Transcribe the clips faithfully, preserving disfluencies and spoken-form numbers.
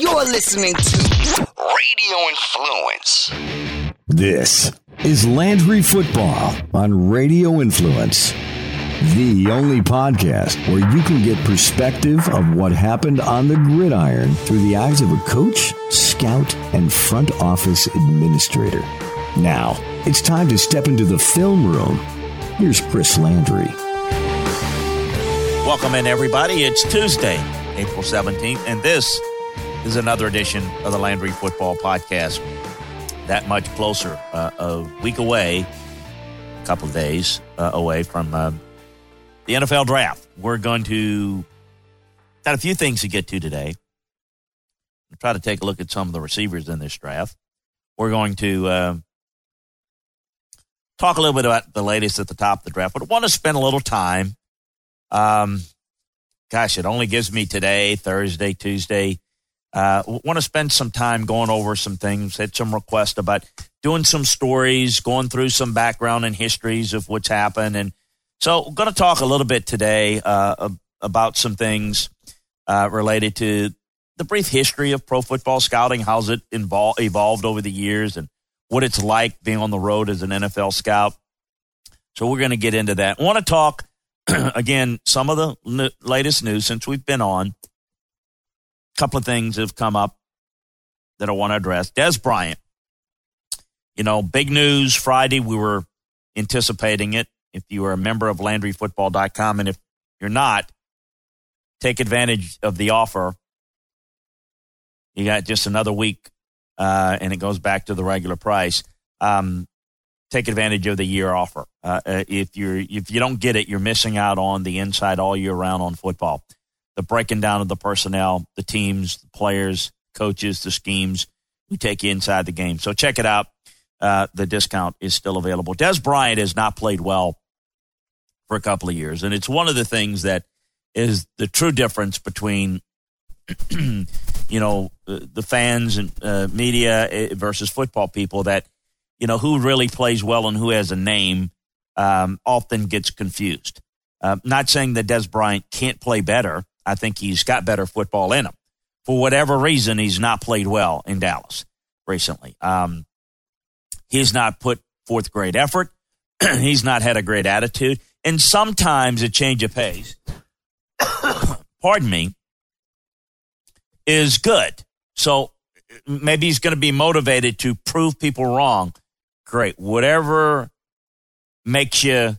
You're listening to Radio Influence. This is Landry Football on Radio Influence, the only podcast where you can get perspective of what happened on the gridiron through the eyes of a coach, scout, and front office administrator. Now, it's time to step into the film room. Here's Chris Landry. Welcome in, everybody. It's Tuesday, April seventeenth, and this is another edition of the Landry Football Podcast. That much closer, uh, a week away, a couple of days uh, away from uh, the N F L Draft. We're going to got a few things to get to today. We'll try to take a look at some of the receivers in this draft. We're going to uh, talk a little bit about the latest at the top of the draft, but I want to spend a little time. Um, gosh, it only gives me today, Thursday, Tuesday. Uh, want to spend some time going over some things. Had some requests about doing some stories, going through some background and histories of what's happened. And so I'm going to talk a little bit today uh, about some things uh, related to the brief history of pro football scouting, how's it invol- evolved over the years, and what it's like being on the road as an N F L scout. So we're going to get into that. I want to talk, again, some of the n- latest news since we've been on. A couple of things have come up that I want to address. Dez Bryant, you know, big news Friday. We were anticipating it. If you are a member of Landry Football dot com, and if you're not, take advantage of the offer. You got just another week, uh, and it goes back to the regular price. Um, take advantage of the year offer. Uh, if you're if you don't get it, you're missing out on the inside all year round on football. The breaking down of the personnel, the teams, the players, coaches, the schemes. We take you inside the game. So check it out. Uh, the discount is still available. Dez Bryant has not played well for a couple of years, and it's one of the things that is the true difference between you know, the fans and uh, media versus football people, that, you know, who really plays well and who has a name um, often gets confused. Uh, not saying that Dez Bryant can't play better. I think he's got better football in him. For whatever reason, he's not played well in Dallas recently. Um, he's not put forth great effort. He's not had a great attitude. And sometimes a change of pace, pardon me, is good. So maybe he's going to be motivated to prove people wrong. Great. Whatever makes you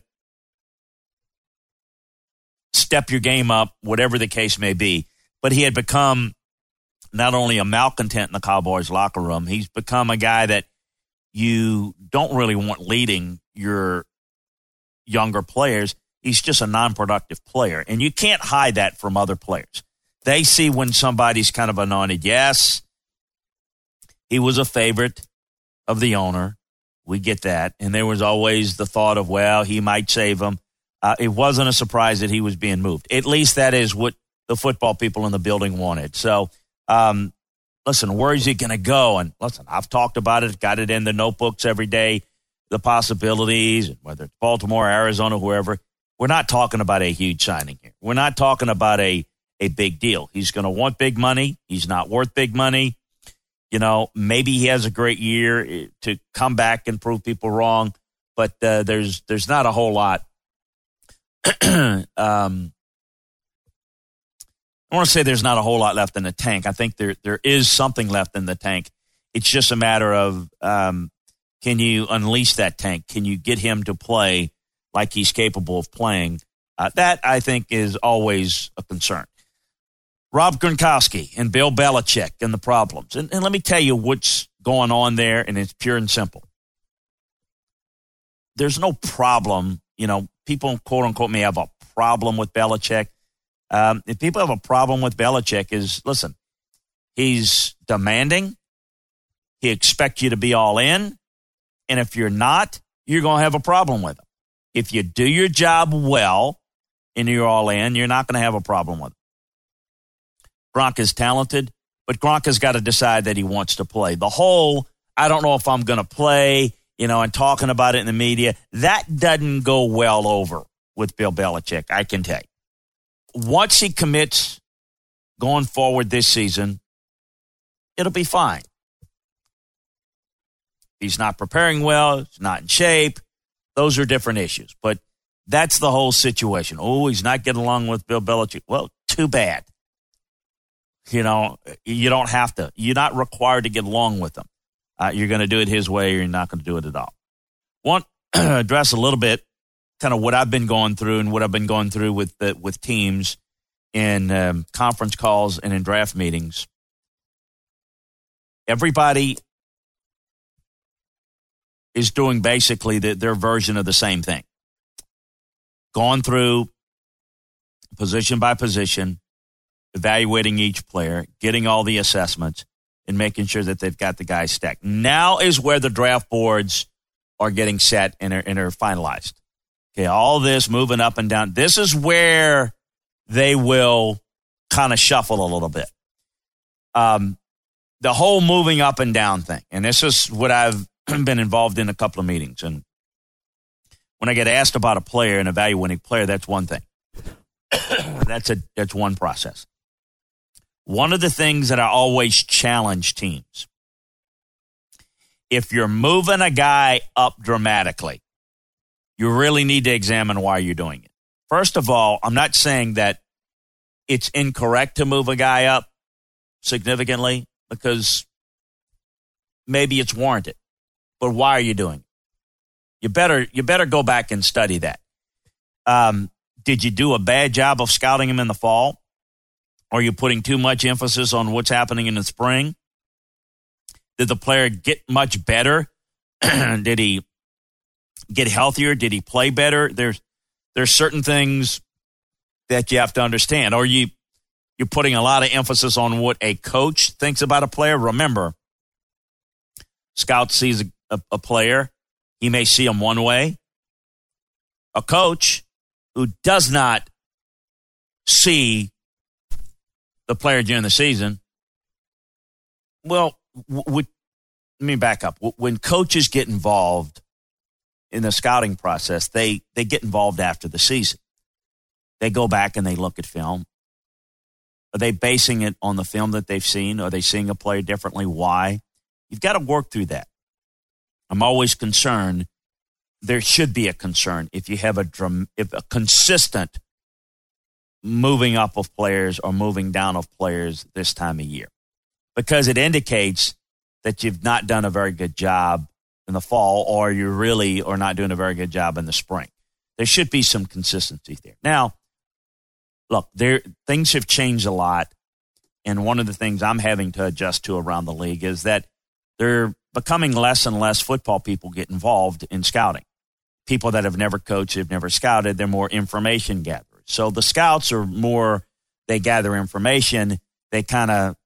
step your game up, whatever the case may be. But he had become not only a malcontent in the Cowboys locker room, he's become a guy that you don't really want leading your younger players. He's just a non-productive player. And you can't hide that from other players. They see when somebody's kind of anointed. Yes, he was a favorite of the owner. We get that. And there was always the thought of, well, he might save him. Uh, it wasn't a surprise that he was being moved. At least that is what the football people in the building wanted. So, um, listen, where is he going to go? And listen, I've talked about it, got it in the notebooks every day, the possibilities, whether it's Baltimore, Arizona, wherever. We're not talking about a huge signing here. We're not talking about a a big deal. He's going to want big money. He's not worth big money. You know, maybe he has a great year to come back and prove people wrong, but uh, there's there's not a whole lot. um, I want to say there's not a whole lot left in the tank. I think there there is something left in the tank. It's just a matter of um, can you unleash that tank? Can you get him to play like he's capable of playing? Uh, that, I think, is always a concern. Rob Gronkowski and Bill Belichick and the problems. And, and let me tell you what's going on there, and it's pure and simple. There's no problem. You know, people, quote-unquote, may have a problem with Belichick. Um, if people have a problem with Belichick is, listen, he's demanding. He expects you to be all in. And if you're not, you're going to have a problem with him. If you do your job well and you're all in, you're not going to have a problem with him. Gronk is talented, but Gronk has got to decide that he wants to play. The whole, I don't know if I'm going to play, you know, and talking about it in the media, that doesn't go well over with Bill Belichick, I can tell you. Once he commits going forward this season, it'll be fine. He's not preparing well. He's not in shape. Those are different issues. But that's the whole situation. Oh, he's not getting along with Bill Belichick. Well, too bad. You know, you don't have to. You're not required to get along with him. Uh, you're going to do it his way, or you're not going to do it at all. Want to address a little bit kind of what I've been going through and what I've been going through with the, with teams in um, conference calls and in draft meetings. Everybody is doing basically the, their version of the same thing. Going through position by position, evaluating each player, getting all the assessments, and making sure that they've got the guys stacked. Now is where the draft boards are getting set and are, and are finalized. Okay, all this moving up and down. This is where they will kind of shuffle a little bit. Um, the whole moving up and down thing, and this is what I've been involved in a couple of meetings. And when I get asked about a player, an evaluating player, that's one thing. that's a that's one process. One of the things that I always challenge teams, if you're moving a guy up dramatically, you really need to examine why you're doing it. First of all, I'm not saying that it's incorrect to move a guy up significantly, because maybe it's warranted. But why are you doing it? You better you better go back and study that. Um, did you do a bad job of scouting him in the fall? Are you putting too much emphasis on what's happening in the spring? Did the player get much better? Did he get healthier? Did he play better? There's there's certain things that you have to understand. Or you you're putting a lot of emphasis on what a coach thinks about a player. Remember, scout sees a, a, a player. He may see him one way. A coach who does not see the player during the season, well, w- w- let me back up. W- when coaches get involved in the scouting process, they, they get involved after the season. They go back and they look at film. Are they basing it on the film that they've seen? Are they seeing a player differently? Why? You've got to work through that. I'm always concerned. There should be a concern if you have a, drum, if a consistent moving up of players or moving down of players this time of year, because it indicates that you've not done a very good job in the fall, or you really are not doing a very good job in the spring. There should be some consistency there. Now, look, there things have changed a lot, and one of the things I'm having to adjust to around the league is that they're becoming less and less football people get involved in scouting. People that have never coached, have never scouted, they're more information gatherers. So the scouts are more, they gather information, they kind of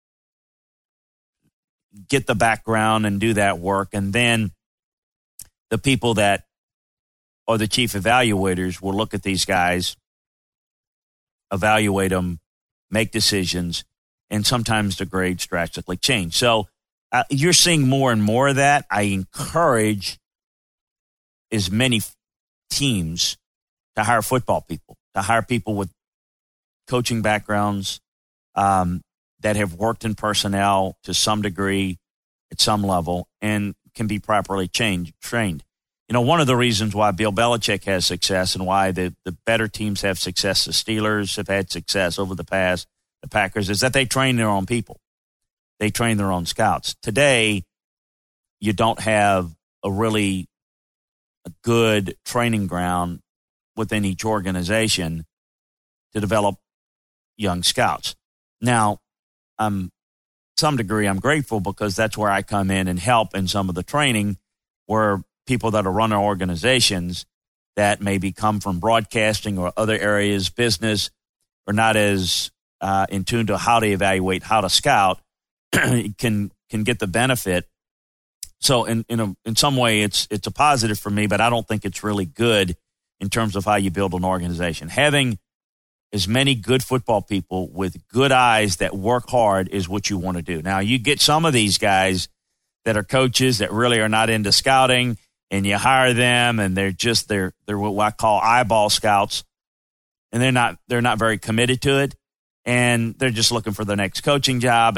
get the background and do that work, and then the people that are the chief evaluators will look at these guys, evaluate them, make decisions, and sometimes the grades drastically change. So uh, you're seeing more and more of that. I encourage as many teams to hire football people, to hire people with coaching backgrounds um, that have worked in personnel to some degree at some level and can be properly changed, trained. You know, one of the reasons why Bill Belichick has success and why the, the better teams have success, the Steelers have had success over the past, the Packers, is that they train their own people. They train their own scouts. Today, you don't have a really a good training ground within each organization to develop young scouts. Now, um, to some degree, I'm grateful because that's where I come in and help in some of the training where people that are running organizations that maybe come from broadcasting or other areas, business, are not as uh, in tune to how to evaluate, how to scout, can can get the benefit. So in in a, in some way, it's it's a positive for me, but I don't think it's really good in terms of how you build an organization. Having as many good football people with good eyes that work hard is what you want to do. Now, you get some of these guys that are coaches that really are not into scouting, and you hire them, and they're just they're they're what I call eyeball scouts, and they're not they're not very committed to it, and they're just looking for the next coaching job, and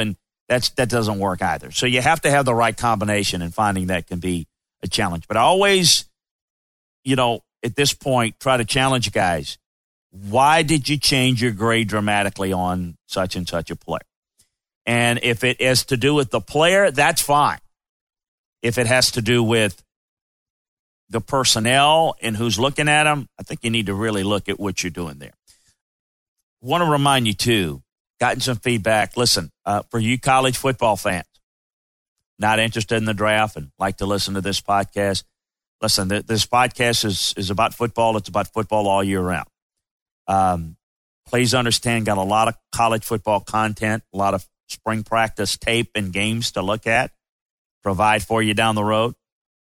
that's that doesn't work either. So you have to have the right combination, and finding that can be a challenge. But I always, you know, at this point, try to challenge guys. Why did you change your grade dramatically on such and such a player? And if it is to do with the player, that's fine. If it has to do with the personnel and who's looking at them, I think you need to really look at what you're doing there. Want to remind you, too, gotten some feedback. Listen, uh, for you college football fans, not interested in the draft and like to listen to this podcast, listen, th- this podcast is, is about football. It's about football all year round. Um, please understand, got a lot of college football content, a lot of spring practice tape and games to look at, provide for you down the road.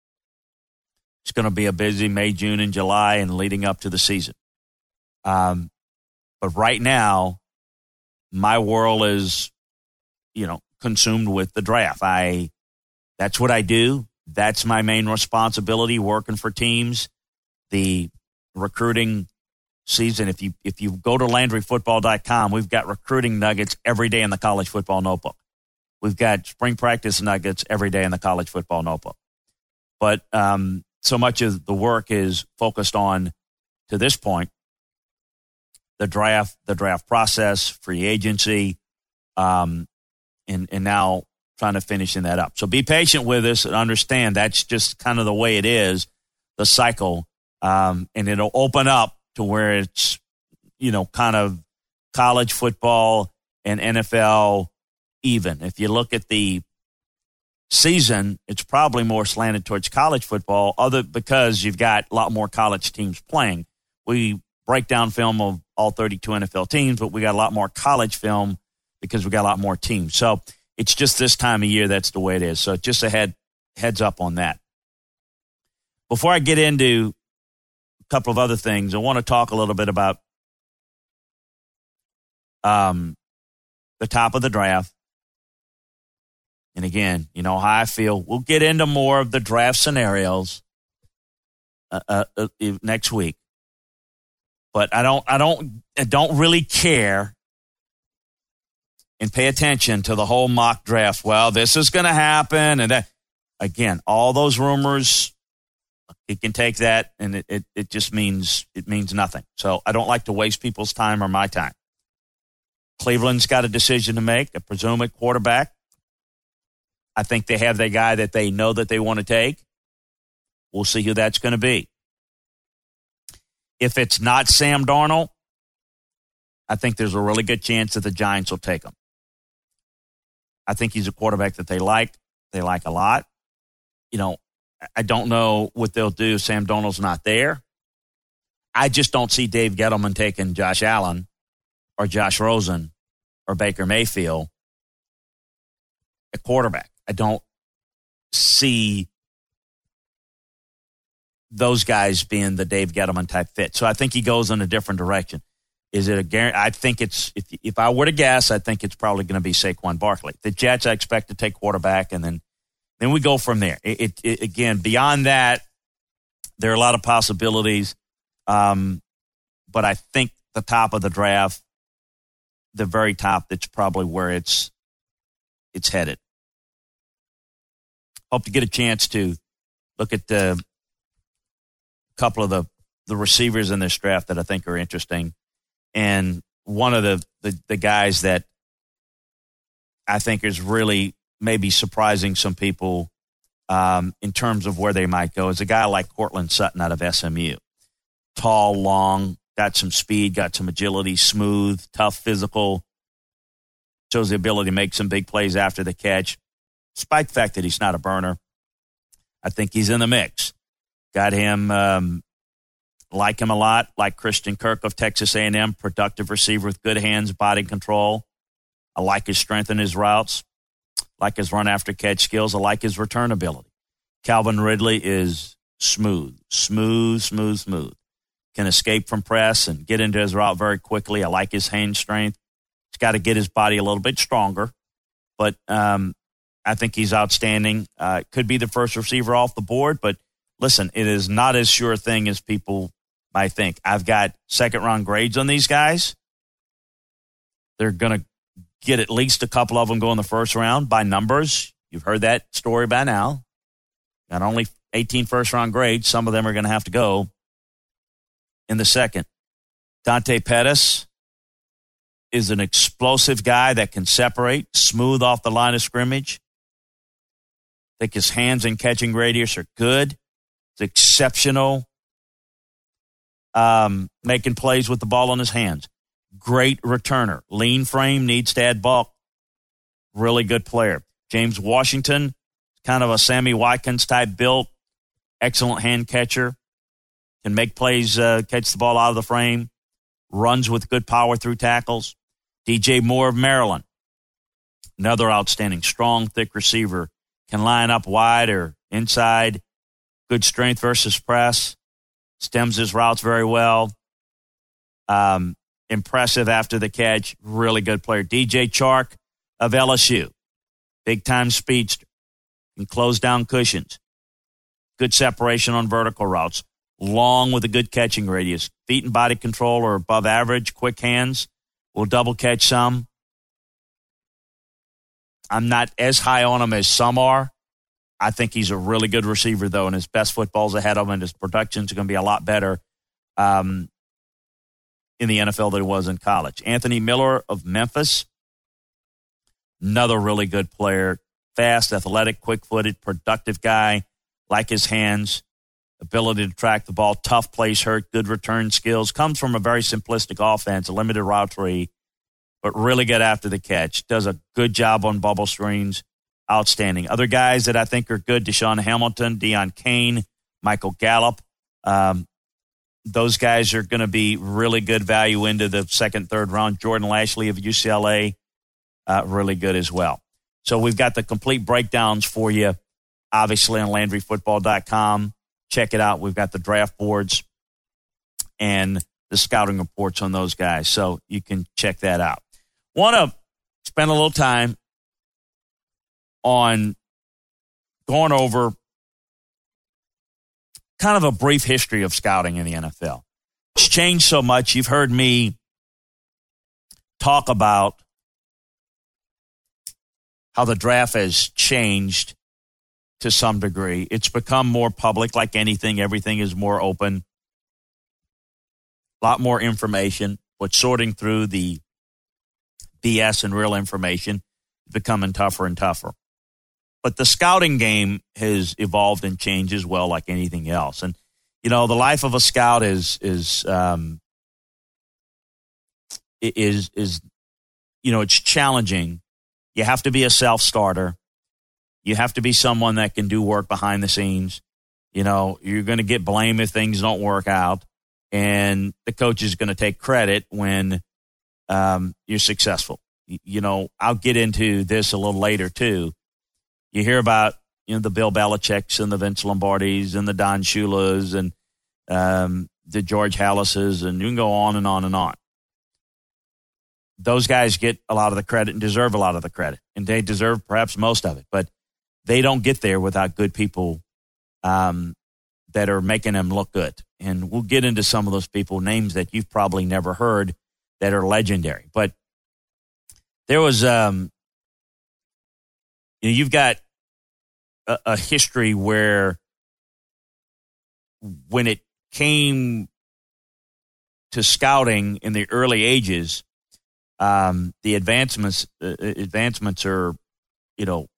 It's going to be a busy May, June, and July and leading up to the season. Um, but right now, my world is, you know, consumed with the draft. I, that's what I do. That's my main responsibility, working for teams. The recruiting season, if you if you go to Landry Football dot com, we've got recruiting nuggets every day in the college football notebook. We've got spring practice nuggets every day in the college football notebook. But um, so much of the work is focused on, to this point, the draft, the draft process, free agency, um, and and now trying to finishing that up. So be patient with us and understand that's just kind of the way it is, the cycle, um, and it'll open up to where it's, you know, kind of college football and N F L even. If you look at the season, it's probably more slanted towards college football, other because you've got a lot more college teams playing. We break down film of all thirty-two N F L teams, but we got a lot more college film because we got a lot more teams. So it's just this time of year, that's the way it is. So just a head, heads up on that. Before I get into couple of other things, I want to talk a little bit about um, the top of the draft. And again, you know how I feel. We'll get into more of the draft scenarios uh, uh, uh, next week. But I don't, I don't, I don't really care and pay attention to the whole mock draft. Well, this is going to happen, and that. Again, all those rumors. It can take that, and it, it, it just means it means nothing. So I don't like to waste people's time or my time. Cleveland's got a decision to make, I presume at quarterback. I think they have the guy that they know that they want to take. We'll see who that's going to be. If it's not Sam Darnold, I think there's a really good chance that the Giants will take him. I think he's a quarterback that they like. They like a lot. You know, I don't know what they'll do if Sam Darnold's not there. I just don't see Dave Gettleman taking Josh Allen or Josh Rosen or Baker Mayfield at quarterback. I don't see those guys being the Dave Gettleman type fit. So I think he goes in a different direction. Is it a guarantee? I think it's, if, if I were to guess, I think it's probably going to be Saquon Barkley. The Jets, I expect to take quarterback, and then Then we go from there. It, it, it, again, beyond that, there are a lot of possibilities. Um, but I think the top of the draft, the very top, that's probably where it's it's headed. Hope to get a chance to look at the couple of the, the receivers in this draft that I think are interesting. And one of the, the, the guys that I think is really maybe surprising some people um, in terms of where they might go is a guy like Cortland Sutton out of S M U. Tall, long, got some speed, got some agility, smooth, tough, physical, shows the ability to make some big plays after the catch. Despite the fact that he's not a burner, I think he's in the mix. Got him, um, like him a lot, like Christian Kirk of Texas A and M, productive receiver with good hands, body control. I like his strength in his routes. Like his run after catch skills. I like his return ability. Calvin Ridley is smooth, smooth, smooth, smooth. Can escape from press and get into his route very quickly. I like his hand strength. He's got to get his body a little bit stronger, but um, I think he's outstanding. Uh, could be the first receiver off the board, but listen, it is not as sure a thing as people might think. I've got second round grades on these guys. They're going to get at least a couple of them go in the first round by numbers. You've heard that story by now. Not only eighteen first-round grades, some of them are going to have to go in the second. Dante Pettis is an explosive guy that can separate, smooth off the line of scrimmage. I think his hands and catching radius are good. It's exceptional. Um, making plays with the ball in his hands. Great returner. Lean frame, needs to add bulk. Really good player. James Washington, kind of a Sammy Watkins type built. Excellent hand catcher. Can make plays, uh, catch the ball out of the frame. Runs with good power through tackles. D J Moore of Maryland. Another outstanding, strong, thick receiver. Can line up wide or inside. Good strength versus press. Stems his routes very well. Um, impressive after the catch. Really good player. D J Chark of L S U. Big-time speedster. Can close down cushions. Good separation on vertical routes. Long with a good catching radius. Feet and body control are above average. Quick hands. Will double catch some. I'm not as high on him as some are. I think he's a really good receiver, though, and his best football's ahead of him, and his production's going to be a lot better um, in the N F L than it was in college. Anthony Miller of Memphis, another really good player. Fast, athletic, quick-footed, productive guy. Like his hands, ability to track the ball, tough place hurt, good return skills. Comes from a very simplistic offense, a limited route tree, but really good after the catch. Does a good job on bubble screens. Outstanding. Other guys that I think are good, Deshaun Hamilton, Deion Kane, Michael Gallup. Um, those guys are going to be really good value into the second, third round. Jordan Lashley of U C L A, uh, really good as well. So we've got the complete breakdowns for you, obviously, on Landry Football dot com. Check it out. We've got the draft boards and the scouting reports on those guys, so you can check that out. Want to spend a little time on going over kind of a brief history of scouting in the N F L. It's changed so much. You've heard me talk about how the draft has changed to some degree. It's become more public, like anything. Everything is more open. A lot more information, but sorting through the B S and real information is becoming tougher and tougher. But the scouting game has evolved and changed as well, like anything else. And, you know, the life of a scout is, is, um, is, is, you know, it's challenging. You have to be a self-starter. You have to be someone that can do work behind the scenes. You know, you're going to get blamed if things don't work out. And the coach is going to take credit when um, you're successful. You know, I'll get into this a little later, too. You hear about, you know, the Bill Belichick's and the Vince Lombardis and the Don Shulas and um, the George Hallases, and you can go on and on and on. Those guys get a lot of the credit and deserve a lot of the credit, and they deserve perhaps most of it. But they don't get there without good people um, that are making them look good. And we'll get into some of those people, names that you've probably never heard that are legendary. But there was, um, you know, you've got a, a history where when it came to scouting in the early ages, um, the advancements uh, advancements are, you know,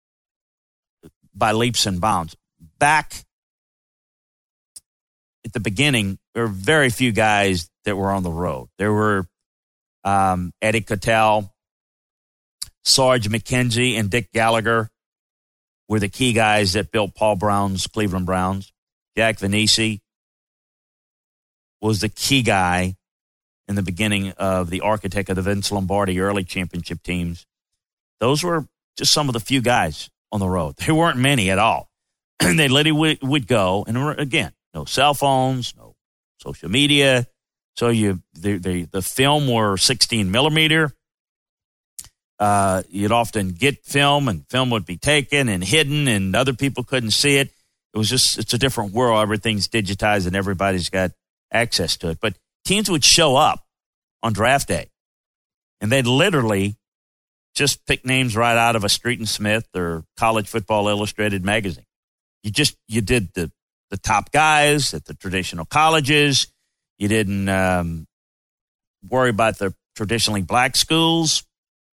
by leaps and bounds. Back at the beginning, there were very few guys that were on the road. There were um, Eddie Cattell, Sarge McKenzie, and Dick Gallagher were the key guys that built Paul Brown's Cleveland Browns. Jack Vanese was the key guy in the beginning of the architect of the Vince Lombardi early championship teams. Those were just some of the few guys on the road. There weren't many at all. And they literally would, would go, and again, no cell phones, no social media. So you the the, the film were sixteen millimeter. Uh, you'd often get film, and film would be taken and hidden, and other people couldn't see it. It was just, it's a different world. Everything's digitized, and everybody's got access to it. But teams would show up on draft day, and they'd literally just pick names right out of a Street and Smith or College Football Illustrated magazine. You just you did the the top guys at the traditional colleges. You didn't um, worry about the traditionally black schools.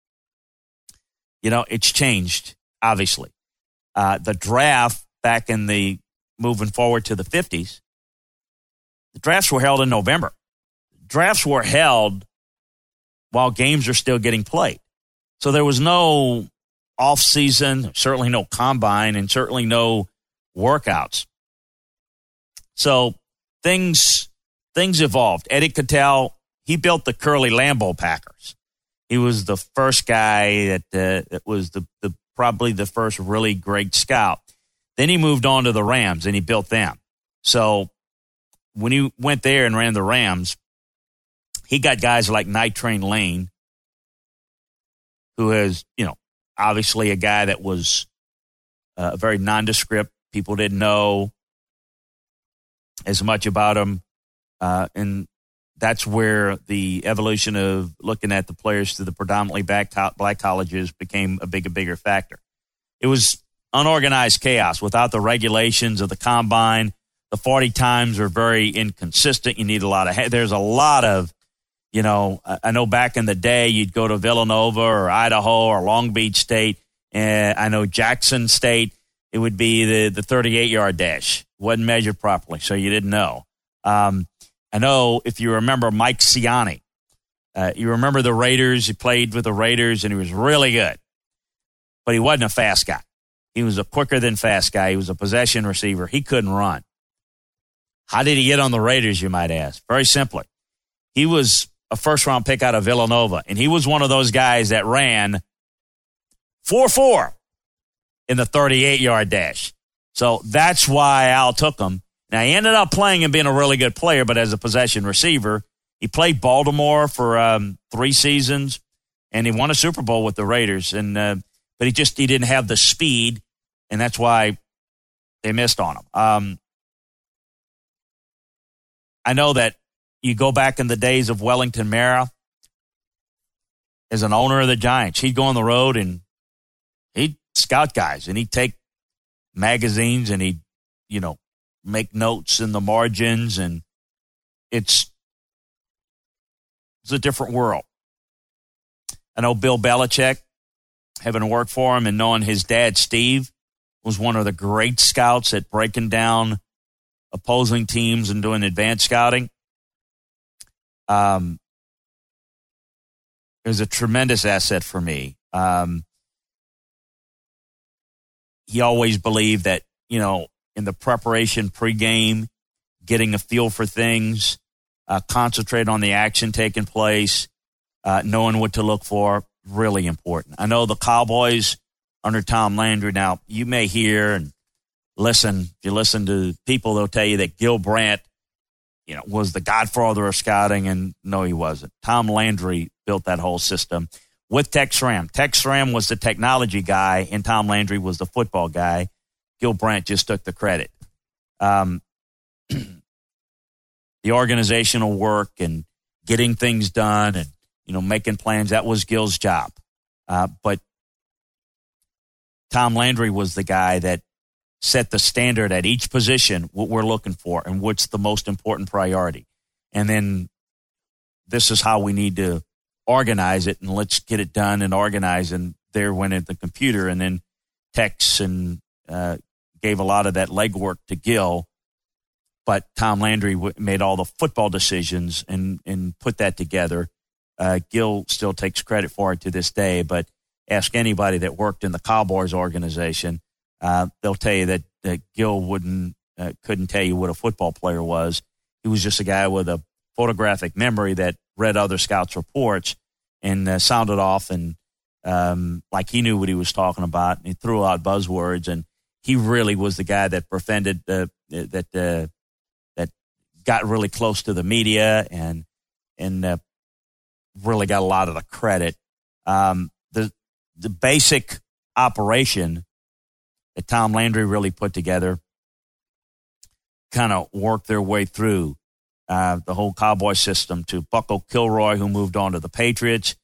You know, it's changed, obviously. Uh, the draft back in the moving forward to the fifties, the drafts were held in November. Drafts were held while games are still getting played. So there was no off season, certainly no combine, and certainly no workouts. So things things evolved. Eddie Cattell, he built the Curly Lambeau Packers. He was the first guy that uh, that was the, the probably the first really great scout. Then he moved on to the Rams and he built them. So when he went there and ran the Rams, he got guys like Night Train Lane, who is, you know, obviously a guy that was uh, very nondescript. People didn't know as much about him. Uh, and that's where the evolution of looking at the players to the predominantly black, black colleges became a bigger, bigger factor. It was unorganized chaos without the regulations of the combine. The forty times are very inconsistent. You need a lot of, there's a lot of, you know, I know back in the day you'd go to Villanova or Idaho or Long Beach State. And I know Jackson State, it would be the, the thirty-eight yard dash. Wasn't measured properly, so you didn't know. Um, I know if you remember Mike Siani, uh, you remember the Raiders. He played with the Raiders, and he was really good. But he wasn't a fast guy. He was a quicker than fast guy. He was a possession receiver. He couldn't run. How did he get on the Raiders, you might ask? Very simply. He was a first-round pick out of Villanova, and he was one of those guys that ran four four in the thirty-eight yard dash. So that's why Al took him. Now, he ended up playing and being a really good player, but as a possession receiver, he played Baltimore for um, three seasons, and he won a Super Bowl with the Raiders. And uh, but he just he didn't have the speed, and that's why they missed on him. Um, I know that you go back in the days of Wellington Mara as an owner of the Giants. He'd go on the road and he'd scout guys, and he'd take magazines and he'd, you know, make notes in the margins, and it's it's a different world. I know Bill Belichick, having worked for him and knowing his dad, Steve, was one of the great scouts at breaking down opposing teams and doing advanced scouting. Um, it was a tremendous asset for me. Um, he always believed that, you know, in the preparation pregame, getting a feel for things, uh, concentrate on the action taking place, uh, knowing what to look for, really important. I know the Cowboys under Tom Landry, now you may hear and listen, if you listen to people, they'll tell you that Gil Brandt, you know, was the godfather of scouting, and no, he wasn't. Tom Landry built that whole system with Tex Schramm. Tex Schramm was the technology guy, and Tom Landry was the football guy. Gil Brandt just took the credit. Um, the organizational work and getting things done and, you know, making plans, that was Gil's job. Uh, but Tom Landry was the guy that set the standard at each position, what we're looking for and what's the most important priority. And then this is how we need to organize it, and let's get it done and organize. And there went in the computer, and then Tex and uh, gave a lot of that legwork to Gil. But Tom Landry w- made all the football decisions and, and put that together. Uh, Gil still takes credit for it to this day, but ask anybody that worked in the Cowboys organization, uh, they'll tell you that, that Gil wouldn't uh, couldn't tell you what a football player was. He was just a guy with a photographic memory that read other scouts' reports and uh, sounded off and um, like he knew what he was talking about. And he threw out buzzwords, and he really was the guy that prevented uh, that uh, that got really close to the media and and uh, really got a lot of the credit. Um, the the basic operation that Tom Landry really put together kind of worked their way through uh, the whole Cowboy system to Bucko Kilroy, who moved on to the Patriots.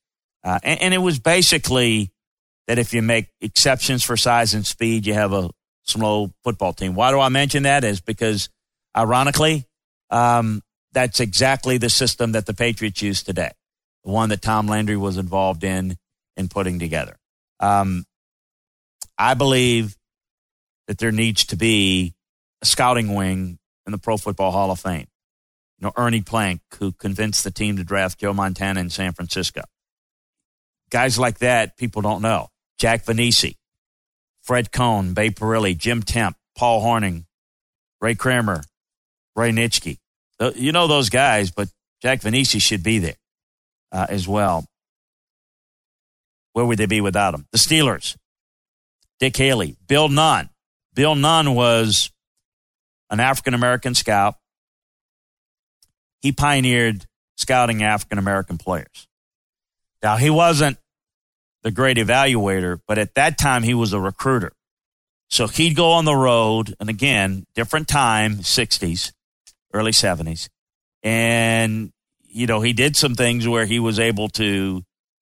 Uh, and, and it was basically that if you make exceptions for size and speed, you have a slow football team. Why do I mention that? Is because, ironically, um, that's exactly the system that the Patriots use today, the one that Tom Landry was involved in in putting together. Um, I believe that there needs to be a scouting wing in the Pro Football Hall of Fame. You know, Ernie Plank, who convinced the team to draft Joe Montana in San Francisco. Guys like that, people don't know. Jack Vanisi, Fred Cohn, Bay Perilli, Jim Temp, Paul Hornung, Ray Kramer, Ray Nitschke. You know those guys, but Jack Vanisi should be there uh, as well. Where would they be without him? The Steelers, Dick Haley, Bill Nunn. Bill Nunn was an African-American scout. He pioneered scouting African-American players. Now, he wasn't the great evaluator, but at that time he was a recruiter. So he'd go on the road, and again, different time, sixties, early seventies. And, you know, he did some things where he was able to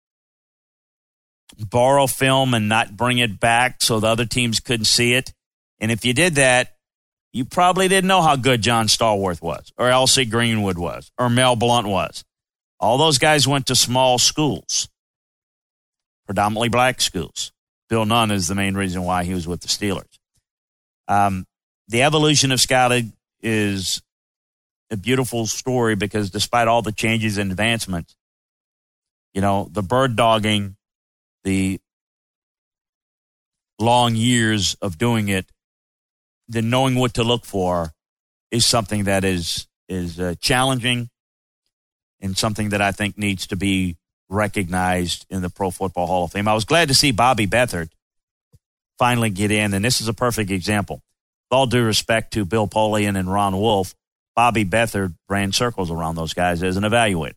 borrow film and not bring it back so the other teams couldn't see it. And if you did that, you probably didn't know how good John Stallworth was, or L C Greenwood was, or Mel Blount was. All those guys went to small schools, predominantly black schools. Bill Nunn is the main reason why he was with the Steelers. Um, the evolution of scouting is a beautiful story because despite all the changes and advancements, you know, the bird dogging, the long years of doing it, the knowing what to look for is something that is is uh, challenging and something that I think needs to be recognized in the Pro Football Hall of Fame. I was glad to see Bobby Beathard finally get in, and this is a perfect example. With all due respect to Bill Polian and Ron Wolf, Bobby Beathard ran circles around those guys as an evaluator.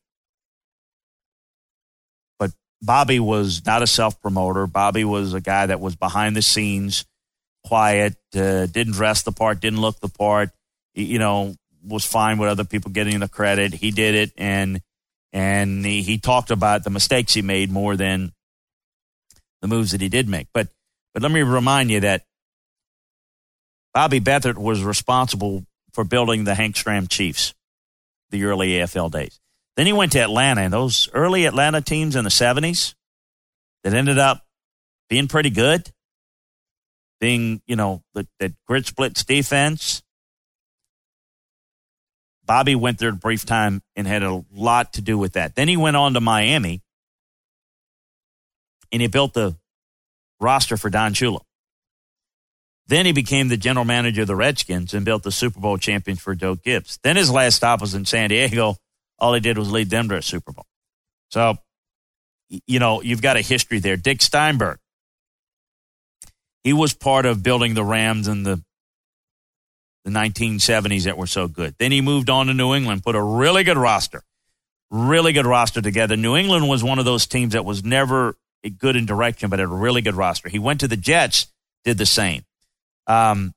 But Bobby was not a self-promoter. Bobby was a guy that was behind the scenes, quiet, uh, didn't dress the part, didn't look the part, you know, was fine with other people getting the credit. He did it, and and he, he talked about the mistakes he made more than the moves that he did make. But but let me remind you that Bobby Beathard was responsible for building the Hank Stram Chiefs, the early A F L days. Then he went to Atlanta, and those early Atlanta teams in the seventies that ended up being pretty good, being, you know, the, the grit splits defense. Bobby went there a brief time and had a lot to do with that. Then he went on to Miami, and he built the roster for Don Shula. Then he became the general manager of the Redskins and built the Super Bowl champions for Joe Gibbs. Then his last stop was in San Diego. All he did was lead them to a Super Bowl. So, you know, you've got a history there. Dick Steinberg, he was part of building the Rams in the, the nineteen seventies that were so good. Then he moved on to New England, put a really good roster, really good roster together. New England was one of those teams that was never good in direction, but had a really good roster. He went to the Jets, did the same. Um,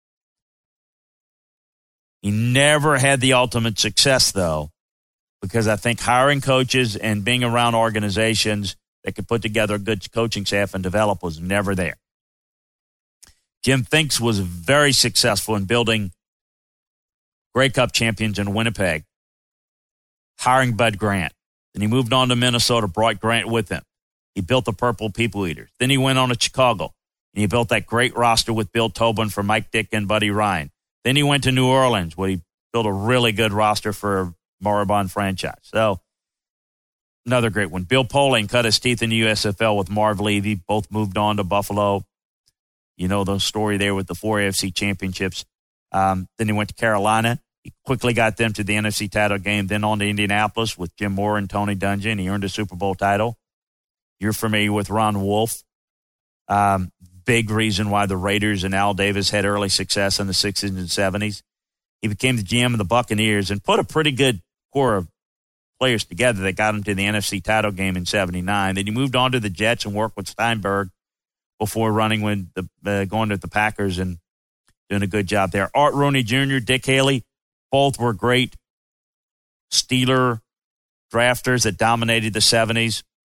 he never had the ultimate success, though, because I think hiring coaches and being around organizations that could put together a good coaching staff and develop was never there. Jim Finks was very successful in building Grey Cup champions in Winnipeg, hiring Bud Grant. Then he moved on to Minnesota, brought Grant with him. He built the Purple People Eaters. Then he went on to Chicago, and he built that great roster with Bill Tobin for Mike Dick and Buddy Ryan. Then he went to New Orleans, where he built a really good roster for a moribund franchise. So, another great one. Bill Polian cut his teeth in the U S F L with Marv Levy. Both moved on to Buffalo. You know the story there with the four A F C championships. Um, then he went to Carolina. He quickly got them to the N F C title game. Then on to Indianapolis with Jim Moore and Tony Dungy. He earned a Super Bowl title. You're familiar with Ron Wolf. Um, big reason why the Raiders and Al Davis had early success in the sixties and seventies. He became the G M of the Buccaneers and put a pretty good core of players together that got him to the N F C title game in seventy-nine. Then he moved on to the Jets and worked with Steinberg before running with the uh, going to the Packers and doing a good job there. Art Rooney Junior, Dick Haley, both were great Steeler drafters that dominated the seventies.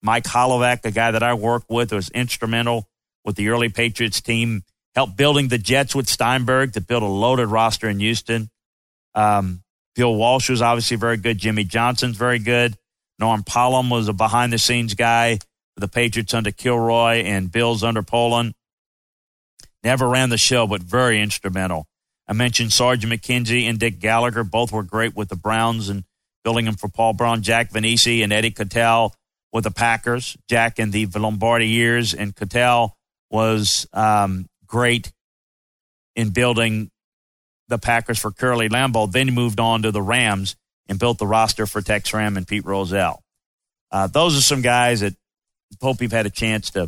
Mike Holovac, a guy that I worked with, was instrumental with the early Patriots team, helped building the Jets with Steinberg to build a loaded roster in Houston. Um, Bill Walsh was obviously very good. Jimmy Johnson's very good. Norm Pollum was a behind-the-scenes guy for the Patriots under Kilroy and Bills under Poland. Never ran the show, but very instrumental. I mentioned Sergeant McKenzie and Dick Gallagher. Both were great with the Browns and building them for Paul Brown. Jack Venisi and Eddie Cattell with the Packers. Jack in the Lombardi years, and Cattell was um, great in building the Packers for Curly Lambeau. Then he moved on to the Rams and built the roster for Tex Ram and Pete Rozelle. Uh, those are some guys that hope you've had a chance to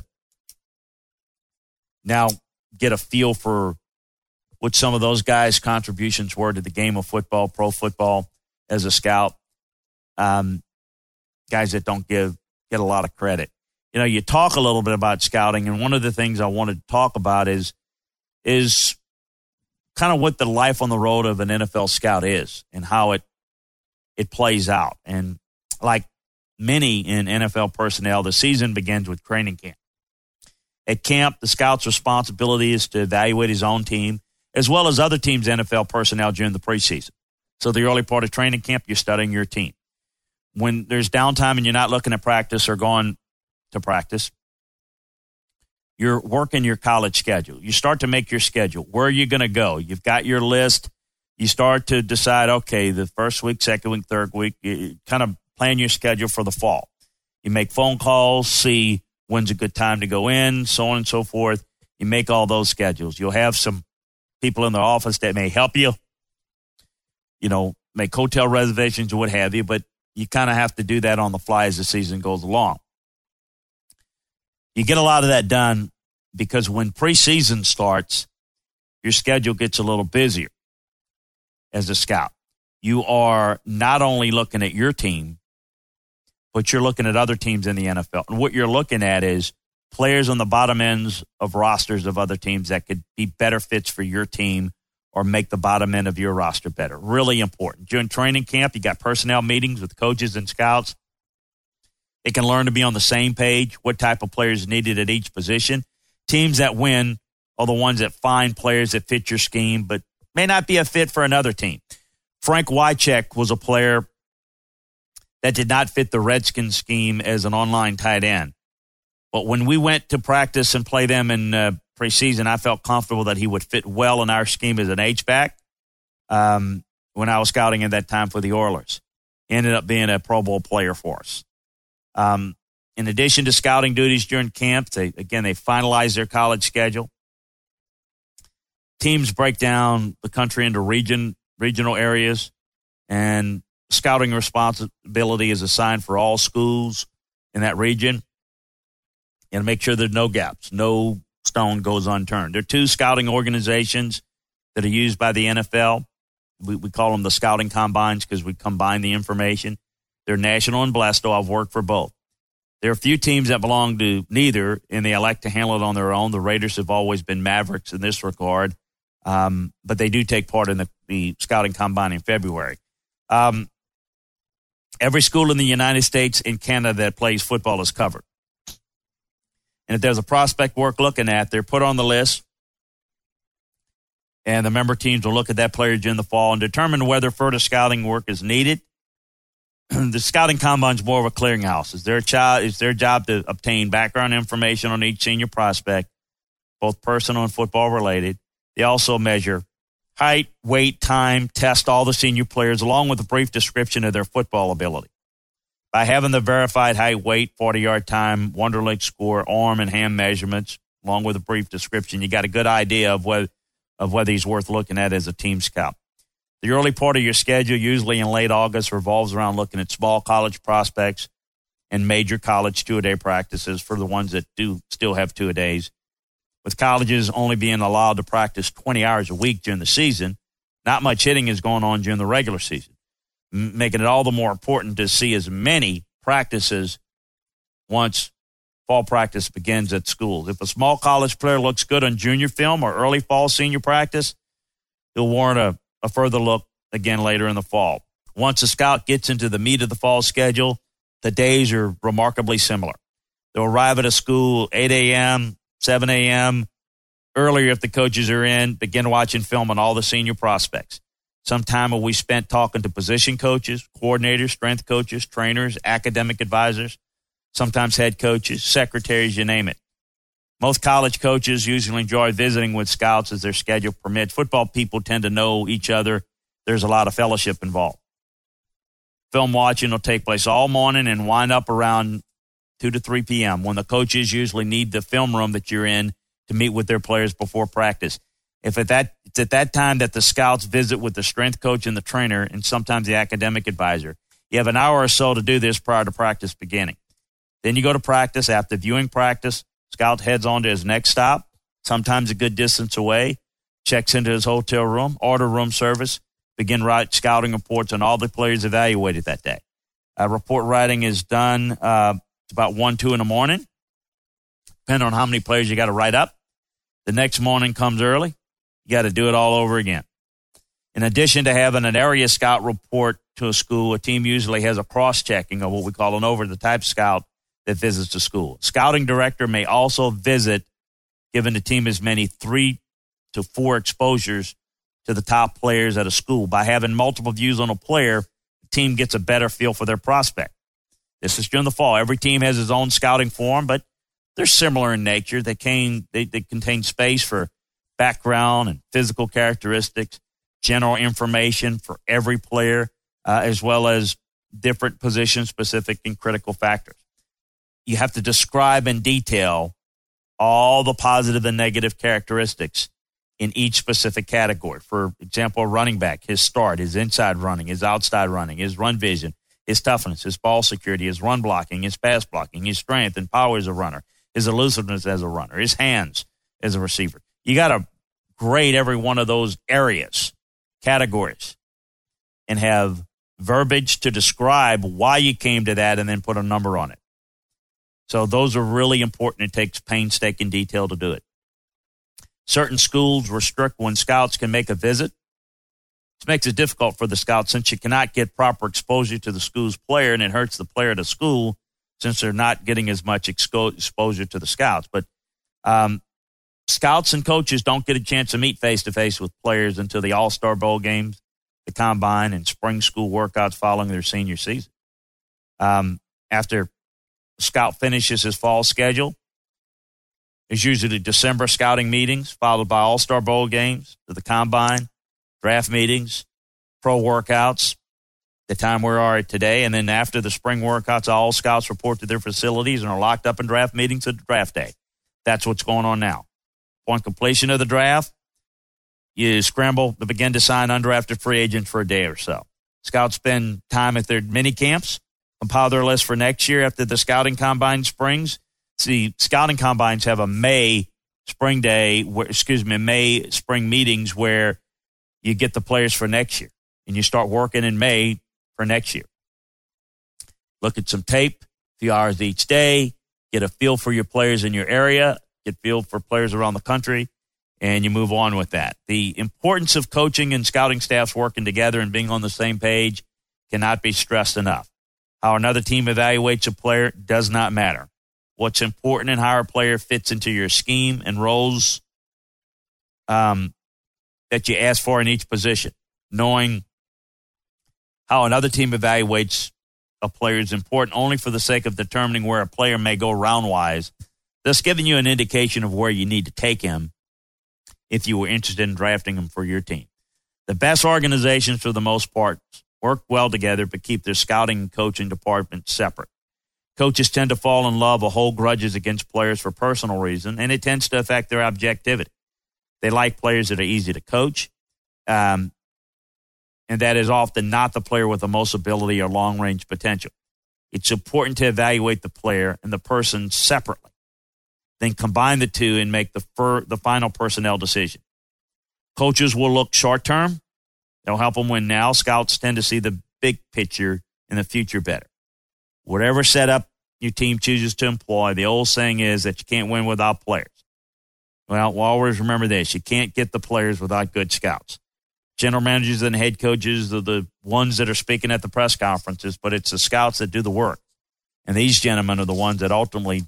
now get a feel for what some of those guys' contributions were to the game of football, pro football, as a scout. Um, guys that don't give get a lot of credit. You know, you talk a little bit about scouting, and one of the things I wanted to talk about is is kind of what the life on the road of an N F L scout is and how it it plays out. And like many in N F L personnel, the season begins with training camp. At camp, the scout's responsibility is to evaluate his own team as well as other teams' N F L personnel during the preseason. So the early part of training camp, you're studying your team. When there's downtime and you're not looking at practice or going to practice, you're working your college schedule. You start to make your schedule. Where are you going to go? You've got your list. You start to decide, okay, the first week, second week, third week, you kind of plan your schedule for the fall. You make phone calls, see when's a good time to go in, so on and so forth. You make all those schedules. You'll have some people in the office that may help you, you know, make hotel reservations or what have you, but you kind of have to do that on the fly as the season goes along. You get a lot of that done because when preseason starts, your schedule gets a little busier as a scout. You are not only looking at your team, but you're looking at other teams in the N F L. And what you're looking at is players on the bottom ends of rosters of other teams that could be better fits for your team or make the bottom end of your roster better. Really important. During training camp, you got personnel meetings with coaches and scouts. They can learn to be on the same page, what type of players needed at each position. Teams that win are the ones that find players that fit your scheme, but may not be a fit for another team. Frank Wycheck was a player that did not fit the Redskins scheme as an online tight end. But when we went to practice and play them in uh, preseason, I felt comfortable that he would fit well in our scheme as an H-back um, when I was scouting at that time for the Oilers. He ended up being a Pro Bowl player for us. Um, in addition to scouting duties during camp, they, again, they finalize their college schedule. Teams break down the country into region, regional areas, and scouting responsibility is assigned for all schools in that region. And make sure there's no gaps, no stone goes unturned. There are two scouting organizations that are used by the N F L. We, we call them the scouting combines because we combine the information. They're National and Blasto. I've worked for both. There are a few teams that belong to neither, and they elect to handle it on their own. The Raiders have always been mavericks in this regard, um, but they do take part in the, the scouting combine in February. Um, every school in the United States and Canada that plays football is covered. And if there's a prospect worth looking at, they're put on the list. And the member teams will look at that player during the fall and determine whether further scouting work is needed. The scouting combine is more of a clearinghouse. It's their, child, it's their job to obtain background information on each senior prospect, both personal and football related. They also measure height, weight, time, test all the senior players along with a brief description of their football ability. By having the verified height, weight, forty-yard time, Wonderlic score, arm and hand measurements, along with a brief description, you got a good idea of whether, of whether he's worth looking at as a team scout. The early part of your schedule, usually in late August, revolves around looking at small college prospects and major college two-a-day practices for the ones that do still have two-a-days. With colleges only being allowed to practice twenty hours a week during the season, not much hitting is going on during the regular season, making it all the more important to see as many practices once fall practice begins at schools. If a small college player looks good on junior film or early fall senior practice, he'll warrant a, a further look again later in the fall. Once a scout gets into the meat of the fall schedule, the days are remarkably similar. They'll arrive at a school eight a.m., seven a.m., earlier if the coaches are in, begin watching film on all the senior prospects. Some time will we spent talking to position coaches, coordinators, strength coaches, trainers, academic advisors, sometimes head coaches, secretaries, you name it. Most college coaches usually enjoy visiting with scouts as their schedule permits. Football people tend to know each other. There's a lot of fellowship involved. Film watching will take place all morning and wind up around two to three p.m. when the coaches usually need the film room that you're in to meet with their players before practice. If at that, it's at that time that the scouts visit with the strength coach and the trainer and sometimes the academic advisor. You have an hour or so to do this prior to practice beginning. Then you go to practice. After viewing practice, scout heads on to his next stop, sometimes a good distance away, checks into his hotel room, order room service, begin write scouting reports on all the players evaluated that day. Uh, report writing is done uh, about one, two in the morning, depending on how many players you got to write up. The next morning comes early. You got to do it all over again. In addition to having an area scout report to a school, a team usually has a cross-checking of what we call an over-the-type scout that visits the school. Scouting director may also visit, giving the team as many three to four exposures to the top players at a school. By having multiple views on a player, the team gets a better feel for their prospect. This is during the fall. Every team has its own scouting form, but they're similar in nature. They, can, they, they contain space for background and physical characteristics, general information for every player, uh, as well as different position-specific and critical factors. You have to describe in detail all the positive and negative characteristics in each specific category. For example, a running back, his start, his inside running, his outside running, his run vision, his toughness, his ball security, his run blocking, his pass blocking, his strength and power as a runner, his elusiveness as a runner, his hands as a receiver. You got to grade every one of those areas, categories, and have verbiage to describe why you came to that and then put a number on it. So those are really important. It takes painstaking detail to do it. Certain schools restrict when scouts can make a visit. This makes it difficult for the scouts since you cannot get proper exposure to the school's player, and it hurts the player at the school since they're not getting as much expo- exposure to the scouts. But um, scouts and coaches don't get a chance to meet face-to-face with players until the All-Star Bowl games, the Combine, and spring school workouts following their senior season. Um, after scout finishes his fall schedule, there's usually December scouting meetings followed by All-Star Bowl games, to the Combine, draft meetings, pro workouts, the time we are at today. And then after the spring workouts, all scouts report to their facilities and are locked up in draft meetings at draft day. That's what's going on now. Upon completion of the draft, you scramble to begin to sign undrafted free agents for a day or so. Scouts spend time at their mini camps, compile their list for next year after the scouting combine springs. See, scouting combines have a May spring day, where, excuse me, May spring meetings where you get the players for next year, and you start working in May for next year. Look at some tape, a few hours each day, get a feel for your players in your area, get a feel for players around the country, and you move on with that. The importance of coaching and scouting staffs working together and being on the same page cannot be stressed enough. How another team evaluates a player does not matter. What's important and how a player fits into your scheme and roles um, that you ask for in each position. Knowing how another team evaluates a player is important only for the sake of determining where a player may go round-wise, thus giving you an indication of where you need to take him if you were interested in drafting him for your team. The best organizations, for the most part, work well together but keep their scouting and coaching departments separate. Coaches tend to fall in love or hold grudges against players for personal reasons, and it tends to affect their objectivity. They like players that are easy to coach, um, and that is often not the player with the most ability or long-range potential. It's important to evaluate the player and the person separately, then combine the two and make the fir- the final personnel decision. Coaches will look short-term. They'll help them win now. Scouts tend to see the big picture in the future better. Whatever setup your team chooses to employ, the old saying is that you can't win without players. Well, we'll always remember this. You can't get the players without good scouts. General managers and head coaches are the ones that are speaking at the press conferences, but it's the scouts that do the work. And these gentlemen are the ones that ultimately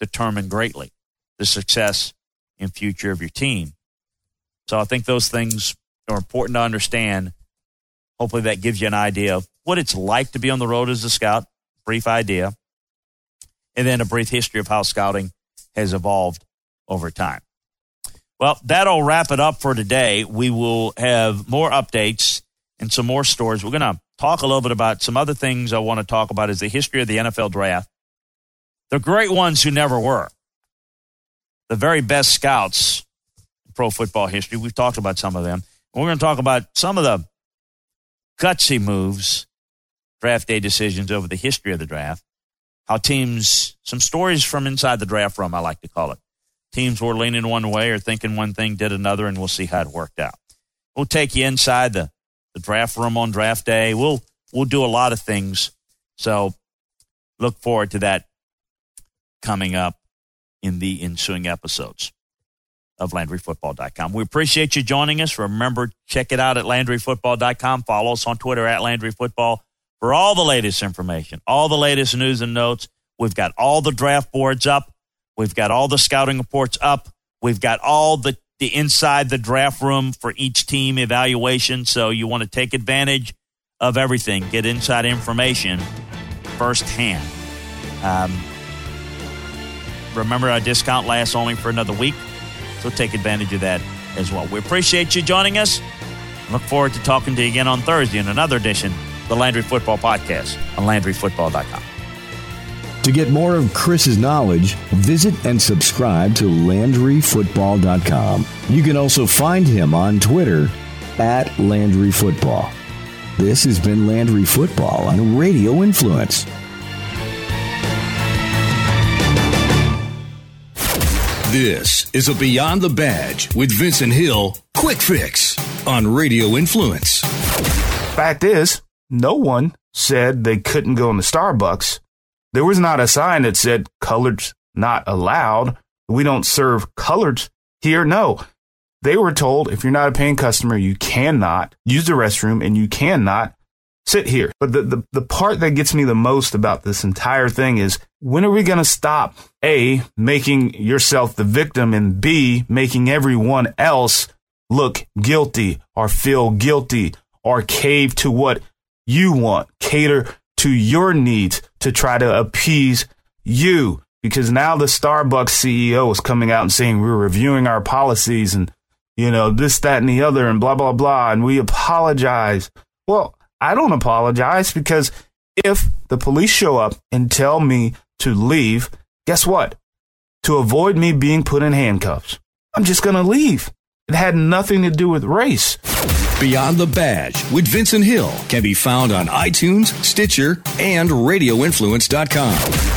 determine greatly the success and future of your team. So I think those things are important to understand. Hopefully that gives you an idea of what it's like to be on the road as a scout, brief idea, and then a brief history of how scouting has evolved over time. Well, that'll wrap it up for today. We will have more updates and some more stories. We're going to talk a little bit about some other things I want to talk about is the history of the N F L draft. The great ones who never were. The very best scouts in pro football history. We've talked about some of them. We're going to talk about some of the gutsy moves, draft day decisions over the history of the draft, how teams, some stories from inside the draft room, I like to call it. Teams were leaning one way or thinking one thing, did another, and we'll see how it worked out. We'll take you inside the, the draft room on draft day. We'll we'll do a lot of things. So look forward to that coming up in the ensuing episodes of Landry Football dot com. We appreciate you joining us. Remember, check it out at Landry Football dot com. Follow us on Twitter at Landry Football for all the latest information, all the latest news and notes. We've got all the draft boards up. We've got all the scouting reports up. We've got all the, the inside the draft room for each team evaluation. So you want to take advantage of everything. Get inside information firsthand. Um, remember, our discount lasts only for another week. So take advantage of that as well. We appreciate you joining us. Look forward to talking to you again on Thursday in another edition of the Landry Football Podcast on Landry Football dot com. To get more of Chris's knowledge, visit and subscribe to Landry Football dot com. You can also find him on Twitter at Landry Football. This has been Landry Football on Radio Influence. This is a Beyond the Badge with Vincent Hill Quick Fix on Radio Influence. Fact is, no one said they couldn't go in the Starbucks. There was not a sign that said coloreds not allowed. We don't serve coloreds here. No, they were told if you're not a paying customer, you cannot use the restroom and you cannot sit here. But the, the, the part that gets me the most about this entire thing is, when are we going to stop, A, making yourself the victim, and B, making everyone else look guilty or feel guilty or cave to what you want, cater to your needs to try to appease you? Because now the Starbucks C E O is coming out and saying we're reviewing our policies and, you know, this, that, and the other and blah, blah, blah. And we apologize. Well, I don't apologize, because if the police show up and tell me to leave, guess what? To avoid me being put in handcuffs, I'm just going to leave. It had nothing to do with race. Beyond the Badge with Vincent Hill can be found on iTunes, Stitcher, and Radio Influence dot com.